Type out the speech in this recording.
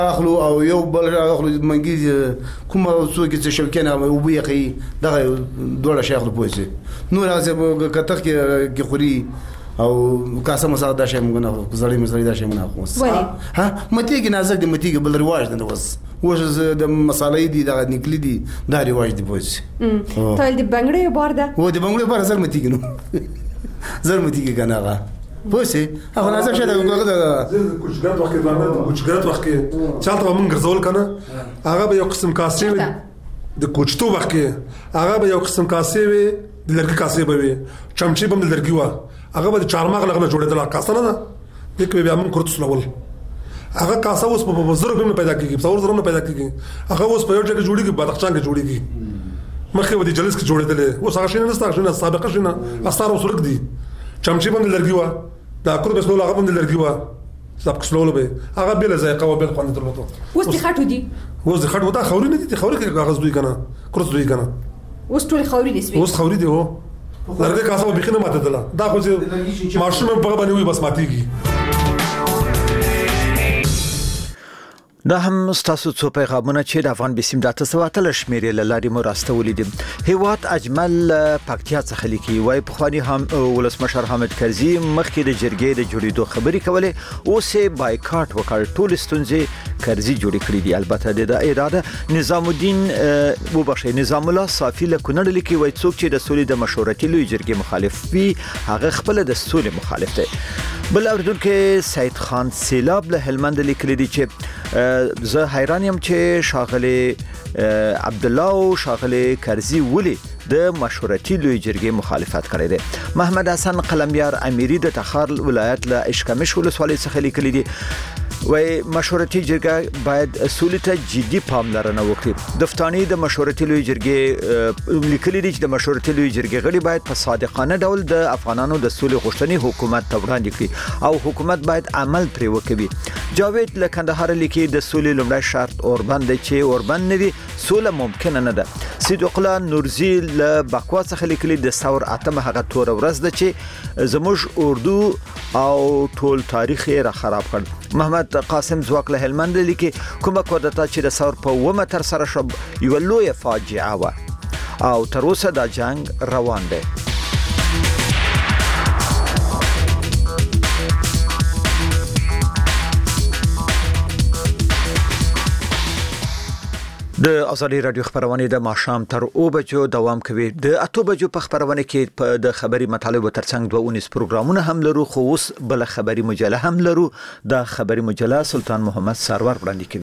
اخلو او یو بل اخلو منګي کومه څوک چې شبکې نه او بيقي دغه دوړه شیخ له پوهې نو راځي کته کې خوري او کاسه مساعده دا شی موږ نه زړی مسلې دا شی موږ نه خو ها متي کې نازک دي متي کې بل رواج نه وس وش د مصالحې دي دا نکلي دي دا رواج دی پوهې ته د بنگړې بار ده و د بنگړې بار سره متي کې نو زر متي کې کنه هغه پوهې هغه نازک شه دا کوچګرات وخت باندې کوچګرات وخت کې چالت موږ ګرځول کنه هغه به یو قسم کاسې د کوچتو وخت کې هغه به یو قسم کاسې وي د لرګي کاسې به وي چمچي به د لرګي و هغه به چارمغ لغنه جوړېدل کاسه نه ده دغه بیا موږ کورت سلول هغه کاسه اوس په وزر به پیدا کیږي په وزر نه پیدا کیږي هغه اوس په یو ځای کې جوړیږي بدخشان کې جوړیږي مخه ودی جلس کې جوړېدل اوس هغه شینه نسته شینه سابقه شینه اثر اوس ورګ دي چمچي باندې لرګي و دا کور به سلول هغه باندې لرګي و سب کسلول به هغه بل ذایقه و بل خوند درلوته اوس د خټو دي اوس د خټو دا خوري نه دي خوري کې کاغذ دوی کنه کورس دوی کنه اوس ټول خوري دي اوس خوري دي هو لرګي کاسه به بخینه ماته دله دا خو چې ماشوم په باندې وي بس ماتيږي دا هم ستاسو څو پیغامونه چې د افغان بسیم د 900 شمیرې لاري مو راستولې دي هیواد اجمل پکتیا څخه لیکي وای په خواني هم ولسمشر حامد کرزي مخکې د جرګې د جوړېدو خبري کولې اوس بایکاټ وکړ ټول ستونزې کرزي جوړې کړې دي البته د اراده نظام الدین نظام الله صافي له کونړ لیکي وای څوک چې د سولې د مشورتي لوی جرګې مخالف وي هغه خپل د سولې مخالف دی بل اردن کې سید خان سیلاب له هلمند لیکلي دي چې زه حیران یم چې شاغلی عبد الله او شاغلی کرزي ولي د مشورتي لوی جرګې مخالفت کړی دی محمد حسن قلمبیار امیری د تخار ولایت له اشکمش ولسوالۍ څخه لیکلي دي وای مشورتي جرګه باید سولې ته جدي پاملرنه وکړي دفتانی د مشورتي لوی جرګې لیکلي دي چې د مشورتي لوی جرګې غړي باید په صادقانه ډول د افغانانو د سولې غوښتنې حکومت ته وړاندې کړي او حکومت باید عمل پرې وکړي جاوید له کندهار لیکي د سولې لومړی شرط اوربند دی چې اوربند نه وي سوله ممکن نه ده صدیق الله نورزی له بکوا څخه لیکلي د ثور اتمه هغه تور ورځ ده چې زموږ اردو او ټول تاریخ یې را خراب کړ محمد قاسم زواک له هلمند لیکي کومه کودتا چې د ثور په ومه تر سره شو یو لوی فاجعه و او تر اوسه دا جنگ روان دی د ازادي رادیو خبرونه د ماښام تر 2 بجو دوام کوي د 8 بجو په خبرونه کې د خبري مطالب ترڅنګ 2 پروګرامونه هم لرو خو اوس بل خبري مجله هم لرو د خبري مجله سلطان محمد سرور وړاندې کوي